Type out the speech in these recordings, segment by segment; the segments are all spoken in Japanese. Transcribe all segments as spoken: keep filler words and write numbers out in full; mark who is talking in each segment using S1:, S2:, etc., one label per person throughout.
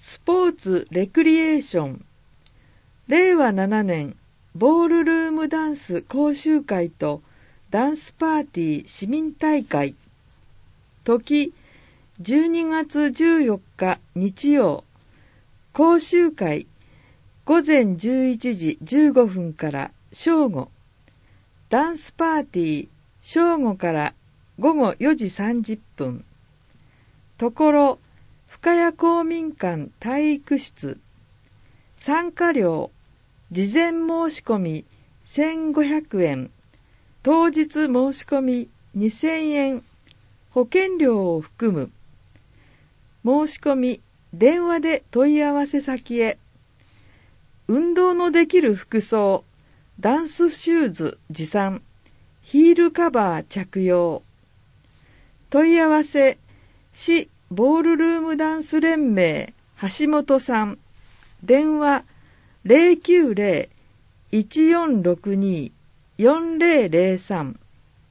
S1: スポーツレクリエーションれいわななねんボールルームダンス講習会とダンスパーティー市民大会。時じゅうにがつじゅうよっか日曜。講習会ごぜんじゅういちじじゅうごふんから正午。ダンスパーティー正午からごごよじさんじゅっぷん。ところ深谷公民館体育室。参加料事前申し込みせんごひゃくえん、当日申し込みにせんえん、保険料を含む。申し込み電話で問い合わせ先へ。運動のできる服装、ダンスシューズ持参、ヒールカバー着用。問い合わせ市ボールルームダンス連盟橋本さん、電話 ゼロきゅうゼロ いちよんろくに よんゼロゼロさん。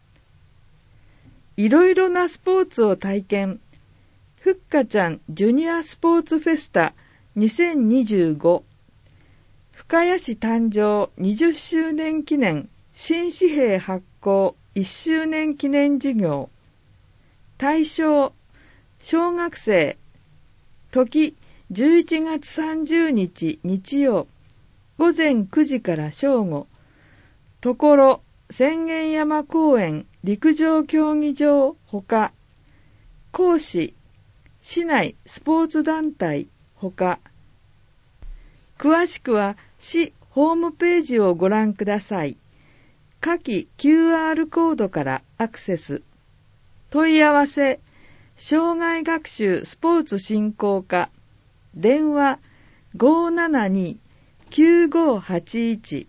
S1: いろいろなスポーツを体験。ふっかちゃんジュニアスポーツフェスタにせんにじゅうご。深谷市誕生にじゅっしゅうねん記念新紙幣発行いっしゅうねん記念事業。対象小学生。時じゅういちがつさんじゅうにち日曜。ごぜんくじから正午。ところ浅間山公園陸上競技場ほか。講師市内スポーツ団体ほか。詳しくは市ホームページをご覧ください。下記 キューアール コードからアクセス。問い合わせ障害学習スポーツ振興課。電話 ごーななに きゅうごはちいち。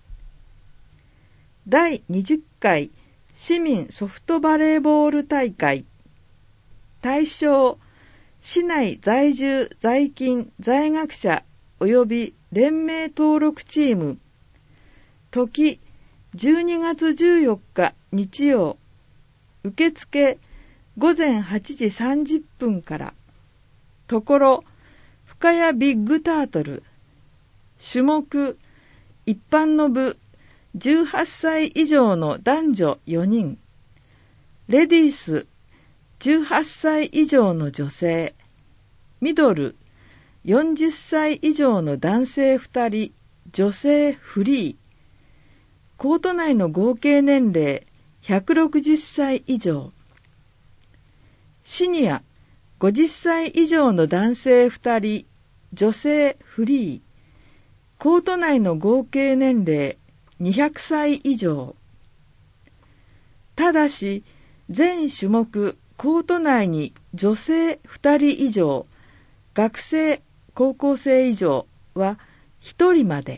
S1: だいにじゅっかい市民ソフトバレーボール大会。対象市内在住在勤在学者及び連盟登録チーム。時じゅうにがつじゅうよっか日曜。受付ごぜんはちじさんじゅっぷんから。ところ深谷ビッグタートル。種目一般の部じゅうはっさい以上の男女よにん。レディースじゅうはっさい以上の女性。ミドルよんじゅっさい以上の男性ふたり、女性フリー。コート内の合計年齢ひゃくろくじゅっさい以上。シニアごじゅっさい以上の男性ふたり、女性フリー。コート内の合計年齢にひゃくさい以上。ただし全種目コート内に女性ふたり以上、学生高校生以上はひとりまで。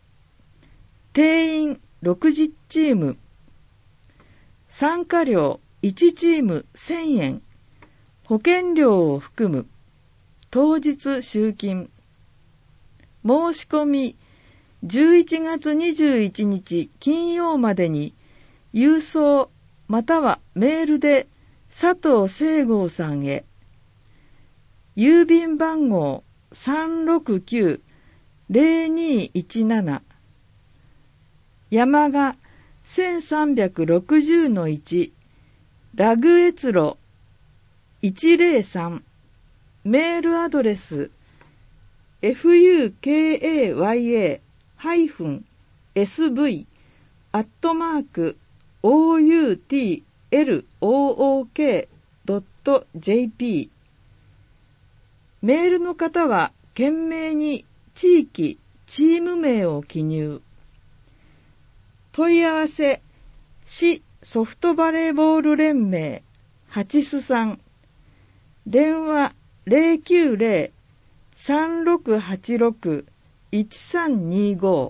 S1: 定員ろくじゅうチーム。参加料いちチームせんえん。保険料を含む。当日集金。申し込みじゅういちがつにじゅういちにち金曜までに郵送またはメールで佐藤清郷さんへ。郵便番号 さんろくきゅう ゼロにいちなな。山が せんさんびゃくろくじゅうのいち ラグ越路いちゼロさん。メールアドレス エフユーケーエーワイエー エスブイ アットマーク オーユーティーエルオーオーケー ドット ジェーピー。 メールの方は懸命に地域チーム名を記入。問い合わせ市ソフトバレーボール連盟はちすさん。電話 ゼロきゅうゼロ さんろくはちろく いちさんにご。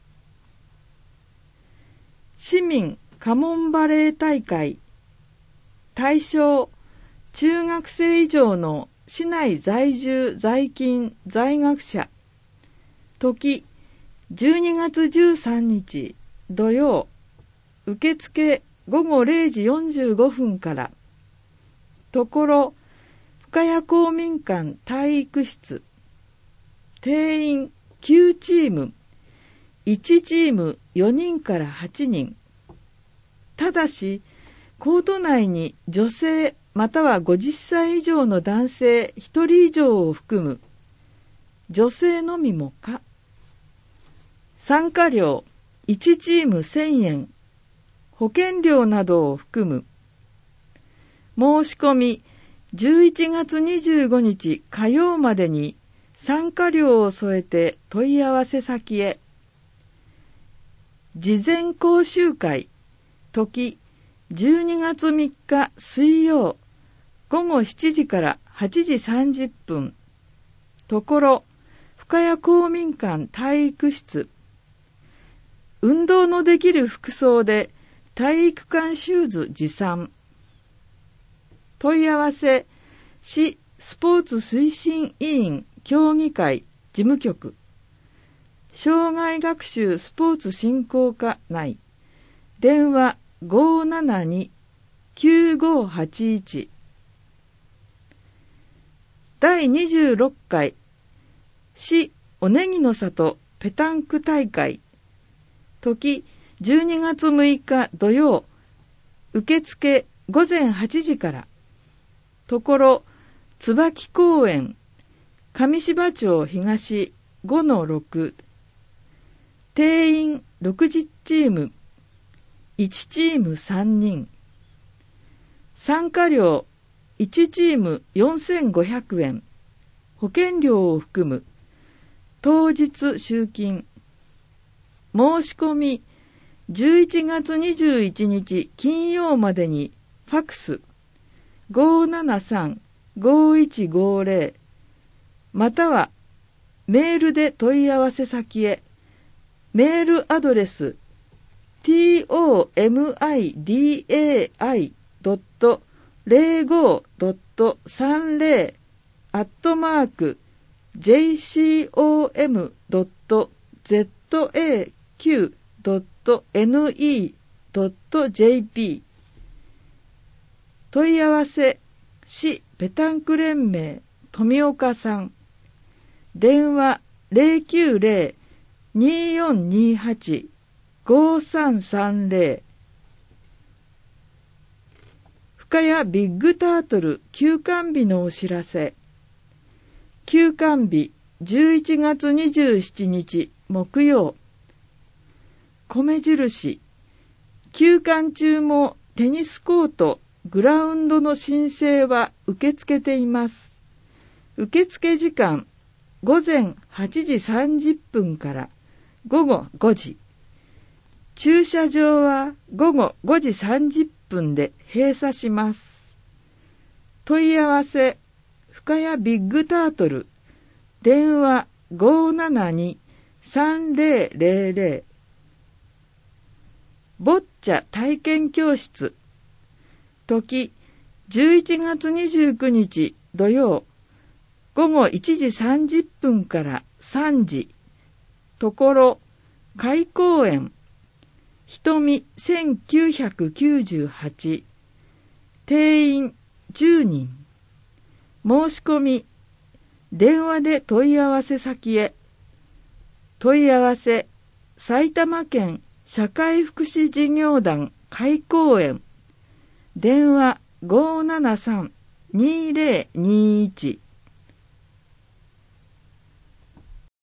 S1: 市民カモンバレー大会。対象中学生以上の市内在住在勤在学者。時じゅうにがつじゅうさんにち土曜。受付ごごれいじよんじゅうごふんから。ところ深谷公民館体育室。 定員きゅうチーム、いちチームよにんからはちにん。ただし、コート内に女性またはごじゅっさい以上の男性ひとり以上を含む女性のみも可。参加料いちチームせんえん、保険料などを含む。申し込みじゅういちがつにじゅうごにち火曜までに参加料を添えて問い合わせ先へ。事前講習会、時じゅうにがつみっか水曜、ごごしちじからはちじさんじゅっぷん。ところ、深谷公民館体育室。運動のできる服装で体育館シューズ持参。問い合わせ、市スポーツ推進委員協議会事務局。障害学習スポーツ振興課内。電話ごーななに きゅうごはちいち。だいにじゅうろっかい市おねぎの里ペタンク大会。時じゅうにがつむいか土曜、受付ごぜんはちじから。ところ、椿公園、上芝町東 ごのろく。定員ろくじゅうチーム、いちチームさんにん。参加料いちチームよんせんごひゃくえん、保険料を含む。当日集金。申し込みじゅういちがつにじゅういちにち金曜までにファクス ごーななさん ごーいちごーぜろ またはメールで問い合わせ先へ。メールアドレス トミダイ ドット ゼロご ドット さんぜろ アットマーク ジェイシーオーエム ドット ゼットエーキュー ドット エヌイー ドット ジェーピー。 問い合わせ市ペタンク連盟富岡さん。電話 ゼロきゅうゼロ にーよんにーはち ごーさんさんゼロ。 深谷ビッグタートル休館日のお知らせ。休館日じゅういちがつにじゅうしちにち木曜。米印、休館中もテニスコート、グラウンドの申請は受け付けています。受付時間、ごぜんはちじさんじゅっぷんからごごごじ。駐車場はごごごじさんじゅっぷんで閉鎖します。問い合わせ、深谷ビッグタートル、電話ごーななに さんぜろぜろぜろ。ボッチャ体験教室。時じゅういちがつにじゅうくにち土曜、ごごいちじさんじゅっぷんからさんじ。ところ、開公園、瞳せんきゅうひゃくきゅうじゅうはち。定員じゅうにん。申し込み、電話で問い合わせ先へ。問い合わせ、埼玉県社会福祉事業団開公園。電話ごーななさん にーぜろにーいち。